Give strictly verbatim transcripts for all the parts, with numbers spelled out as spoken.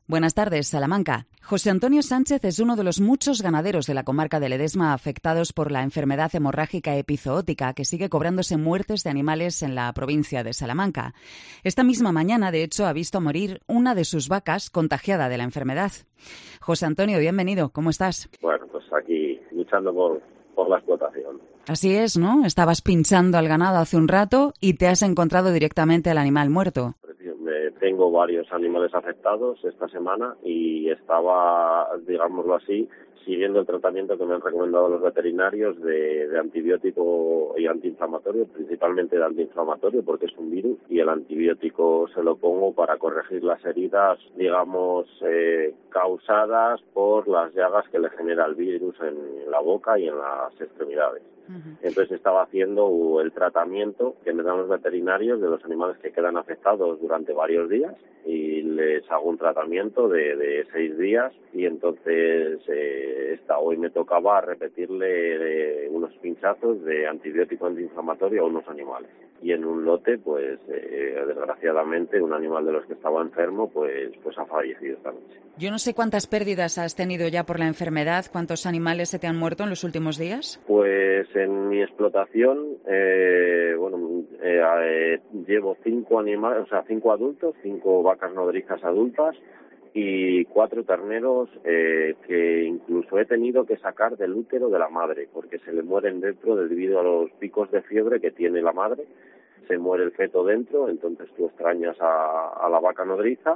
Buenas tardes, Salamanca. José Antonio Sánchez es uno de los muchos ganaderos de la comarca de Ledesma afectados por la enfermedad hemorrágica epizootica que sigue cobrándose muertes de animales en la provincia de Salamanca. Esta misma mañana, de hecho, ha visto morir una de sus vacas contagiada de la enfermedad. José Antonio, bienvenido. ¿Cómo estás? Bueno, pues aquí luchando por, por la explotación. Así es, ¿no? Estabas pinchando al ganado hace un rato y te has encontrado directamente al animal muerto. Tengo varios animales afectados esta semana y estaba, digámoslo así, siguiendo el tratamiento que me han recomendado los veterinarios de, de antibiótico y antiinflamatorio, principalmente de antiinflamatorio porque es un virus, y el antibiótico se lo pongo para corregir las heridas, digamos, eh, causadas por las llagas que le genera el virus en la boca y en las extremidades. Entonces estaba haciendo el tratamiento que me dan los veterinarios de los animales que quedan afectados durante varios días y les hago un tratamiento de, de seis días y entonces eh, esta, hoy me tocaba repetirle de unos pinchazos de antibiótico antiinflamatorio a unos animales. Y en un lote, pues eh, desgraciadamente, un animal de los que estaba enfermo, pues, pues ha fallecido esta noche. Yo no sé cuántas pérdidas has tenido ya por la enfermedad, ¿cuántos animales se te han muerto en los últimos días? Pues en mi explotación, eh, bueno, eh, eh, llevo cinco animales, o sea, cinco adultos, cinco vacas nodrizas adultas y cuatro terneros eh, que incluso he tenido que sacar del útero de la madre porque se le mueren dentro debido a los picos de fiebre que tiene la madre. Se muere el feto dentro, entonces tú extrañas a, a la vaca nodriza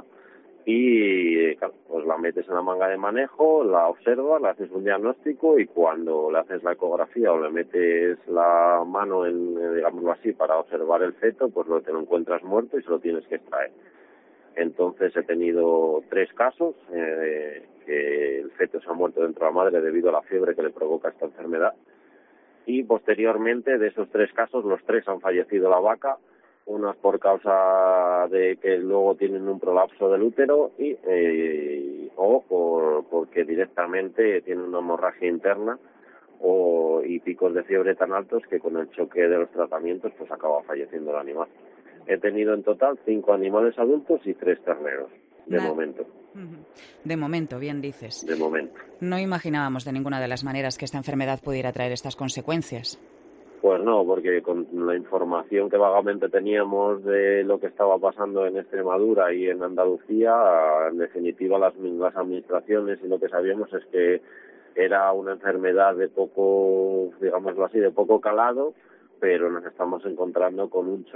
y claro, pues la metes en la manga de manejo, la observas, le haces un diagnóstico y cuando le haces la ecografía o le metes la mano, en, digámoslo así, para observar el feto, pues lo, te lo encuentras muerto y se lo tienes que extraer. Entonces he tenido tres casos, eh, que el feto se ha muerto dentro de la madre debido a la fiebre que le provoca esta enfermedad. Y posteriormente de esos tres casos, los tres han fallecido la vaca, unas por causa de que luego tienen un prolapso del útero y eh, o por, porque directamente tienen una hemorragia interna o y picos de fiebre tan altos que con el choque de los tratamientos pues acaba falleciendo el animal. He tenido en total cinco animales adultos y tres terneros, de Nah. momento. De momento, bien dices. De momento. No imaginábamos de ninguna de las maneras que esta enfermedad pudiera traer estas consecuencias. Pues no, porque con la información que vagamente teníamos de lo que estaba pasando en Extremadura y en Andalucía, en definitiva las, las administraciones y lo que sabíamos es que era una enfermedad de poco, digámoslo así, de poco calado, pero nos estamos encontrando con un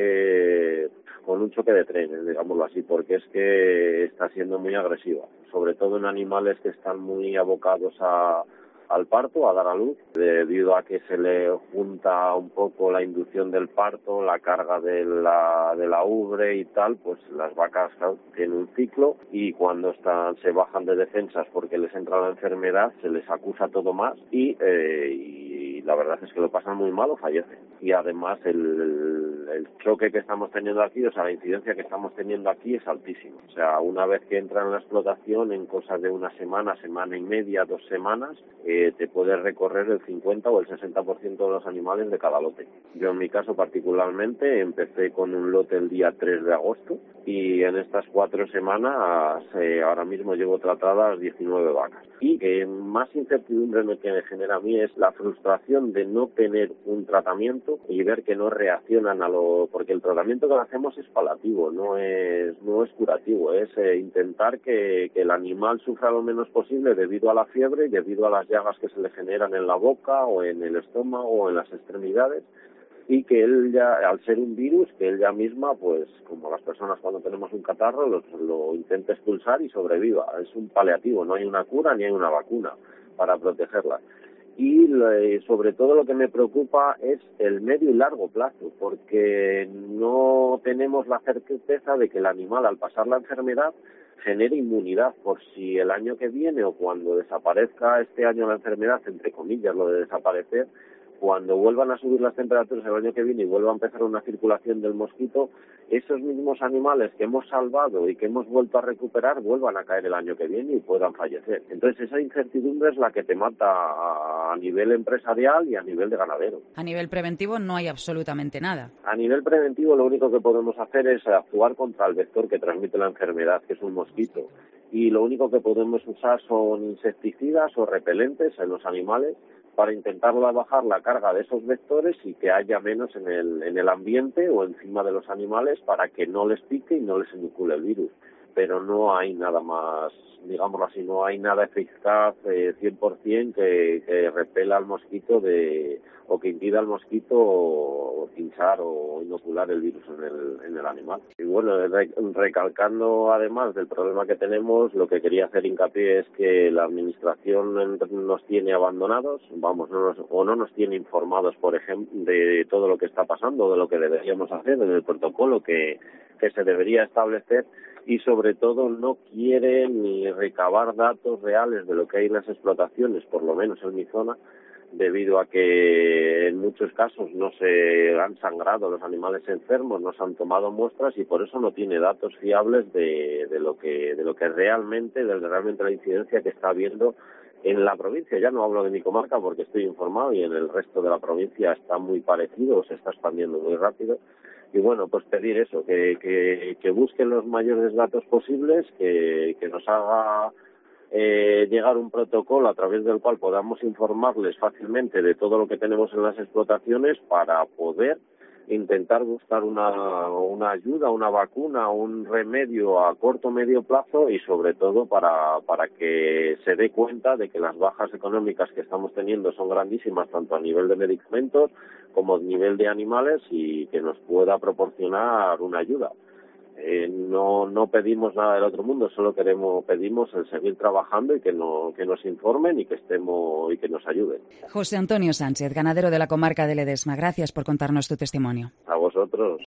choque con un choque de trenes, digámoslo así, porque es que está siendo muy agresiva, sobre todo en animales que están muy abocados a al parto, a dar a luz, debido a que se le junta un poco la inducción del parto, la carga de la de la ubre y tal, pues las vacas, claro, tienen un ciclo y cuando están se bajan de defensas porque les entra la enfermedad, se les acusa todo más y, eh, y la verdad es que lo pasan muy mal o fallecen. Y además el, el, el choque que estamos teniendo aquí, o sea, la incidencia que estamos teniendo aquí es altísima. O sea, una vez que entran en la explotación, en cosas de una semana, semana y media, dos semanas, eh, te puedes recorrer el cincuenta o el sesenta por ciento de los animales de cada lote. Yo en mi caso particularmente empecé con un lote el día tres de agosto y en estas cuatro semanas eh, ahora mismo llevo tratadas diecinueve vacas. Y que más incertidumbre me que me genera a mí es la frustración de no tener un tratamiento y ver que no reaccionan a lo... porque el tratamiento que hacemos es palativo, no es no es curativo, es eh, intentar que, que el animal sufra lo menos posible debido a la fiebre y debido a las llagas que se le generan en la boca o en el estómago o en las extremidades, y que él ya, al ser un virus, que él ya misma, pues como las personas cuando tenemos un catarro, lo, lo intenta expulsar y sobreviva. Es un paliativo, no hay una cura ni hay una vacuna para protegerla. Y sobre todo lo que me preocupa es el medio y largo plazo, porque no tenemos la certeza de que el animal, al pasar la enfermedad, genere inmunidad por si el año que viene o cuando desaparezca este año la enfermedad, entre comillas, lo de desaparecer, cuando vuelvan a subir las temperaturas el año que viene y vuelva a empezar una circulación del mosquito, esos mismos animales que hemos salvado y que hemos vuelto a recuperar vuelvan a caer el año que viene y puedan fallecer. Entonces esa incertidumbre es la que te mata a nivel empresarial y a nivel de ganadero. A nivel preventivo no hay absolutamente nada. A nivel preventivo lo único que podemos hacer es actuar contra el vector que transmite la enfermedad, que es un mosquito. y lo único que podemos usar son insecticidas o repelentes en los animales para intentar bajar la carga de esos vectores y que haya menos en el, en el ambiente o encima de los animales para que no les pique y no les inocule el virus. Pero no hay nada más, digámoslo así, no hay nada eficaz eh, cien por ciento que, que repela al mosquito de, o que impida al mosquito o, o pinchar o inocular el virus en el, en el animal. Y bueno, re, recalcando además del problema que tenemos, lo que quería hacer hincapié es que la administración nos tiene abandonados, vamos, no nos, o no nos tiene informados, por ejemplo, de todo lo que está pasando, de lo que deberíamos hacer, del protocolo que, que se debería establecer, y sobre todo no quiere ni recabar datos reales de lo que hay en las explotaciones, por lo menos en mi zona, debido a que en muchos casos no se han sangrado los animales enfermos, no se han tomado muestras y por eso no tiene datos fiables de, de lo que de lo que realmente, de realmente la incidencia que está habiendo en la provincia. Ya no hablo de mi comarca porque estoy informado y en el resto de la provincia está muy parecido, se está expandiendo muy rápido. Y bueno, pues pedir eso, que, que, que busquen los mayores datos posibles, que, que nos haga eh, llegar un protocolo a través del cual podamos informarles fácilmente de todo lo que tenemos en las explotaciones para poder intentar buscar una, una ayuda, una vacuna, un remedio a corto o medio plazo y sobre todo para, para que se dé cuenta de que las bajas económicas que estamos teniendo son grandísimas tanto a nivel de medicamentos como a nivel de animales y que nos pueda proporcionar una ayuda. Eh, no no pedimos nada del otro mundo, solo queremos pedimos el seguir trabajando y que no que nos informen y que estemos y que nos ayuden. José Antonio Sánchez, ganadero de la comarca de Ledesma, gracias por contarnos tu testimonio. A vosotros.